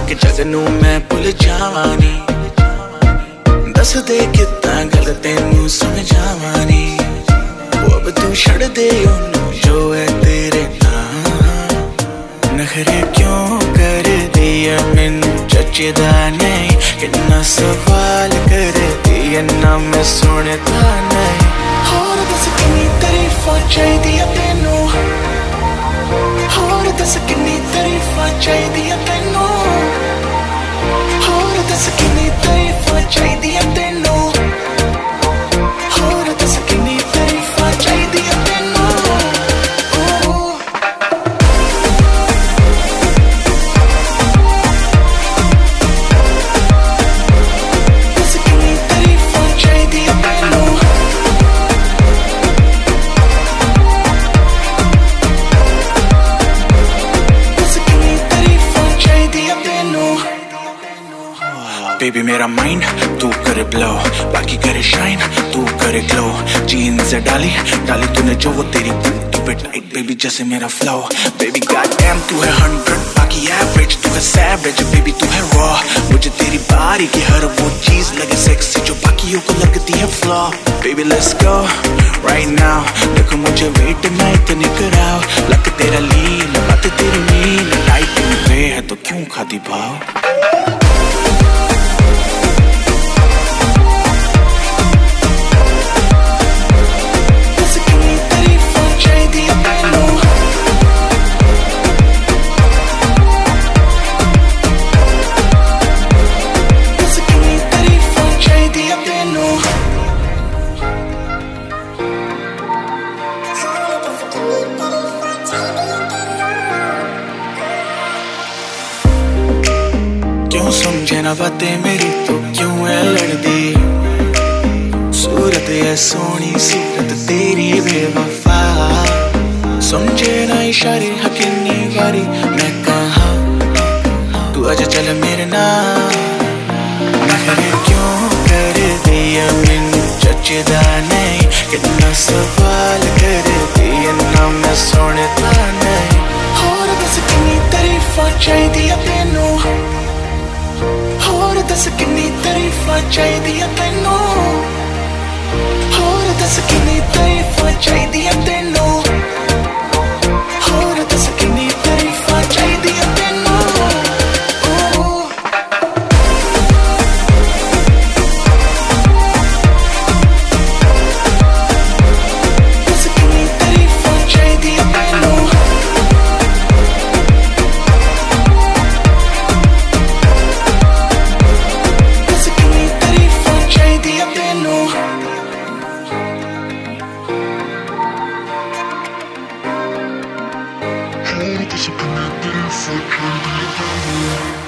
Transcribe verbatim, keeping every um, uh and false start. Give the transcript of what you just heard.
कि जग नू मैं भुल जावानी। दस दे कितना गल तेनू समझावां नी। वो अब तू छड़ दे ओनू जो है तेरे नाल। नखरे क्यों कर दिया मैनू जचदा नहीं। कितना सवाल कर दिया ना मैं सुनदा नहीं। होर दस किन्नी तारीफां चाहिदियां तैनू। होर दस किन्नी तारीफां चाहिदियां तैनू। होर दस किन्नी तारीफां चाहिदियां तैनू। होर दस किन्नी तारीफां चाहिदियां तैनू। बेबी मेरा माइंड तू करे ब्लो, बाकी करे शाइन तू करे ग्लो। जीन्स डाली डाली तूने जो वो तेरी बूटी पे टाइट बेबी जैसे मेरा फ्लो। बेबी गॉड डैम तू है हंड्रेड बाकी एवरेज तू है सैवरेज। बेबी तू है रॉ मुझे तेरी बारी की हर वो चीज लगे सेक्सी जो बाकियों को लगती है flaw. Baby let's go right now देखो मुझे वेट ना इतनी कराओ। लक तेरा लीन बात तेरी मीन लाइट पे है तो क्यों खाती भाव। क्यों समझे ना बातें मेरी तो क्यों है लड़दी। सूरत है सोनी सूरत तेरी बेवफा। समझे ना इशारे हकीनी वारी मैं कहाँ तू अज चल मेरे नाल। नखरे क्यों कर दिया मैनू जचदा नहीं। कितना सवाल कर दिया ना मैं सुनदा नहीं। होर दस किन्नी तारीफां चाहिदियां तैनू। होर दस किन्नी तारीफां चाहिदियां तैनू। होर दस किन्नी तारीफां चाहिदियां तैनू। होर दस किन्नी तारीफां चाहिदियां तैनू। Hold the support, but if I can't be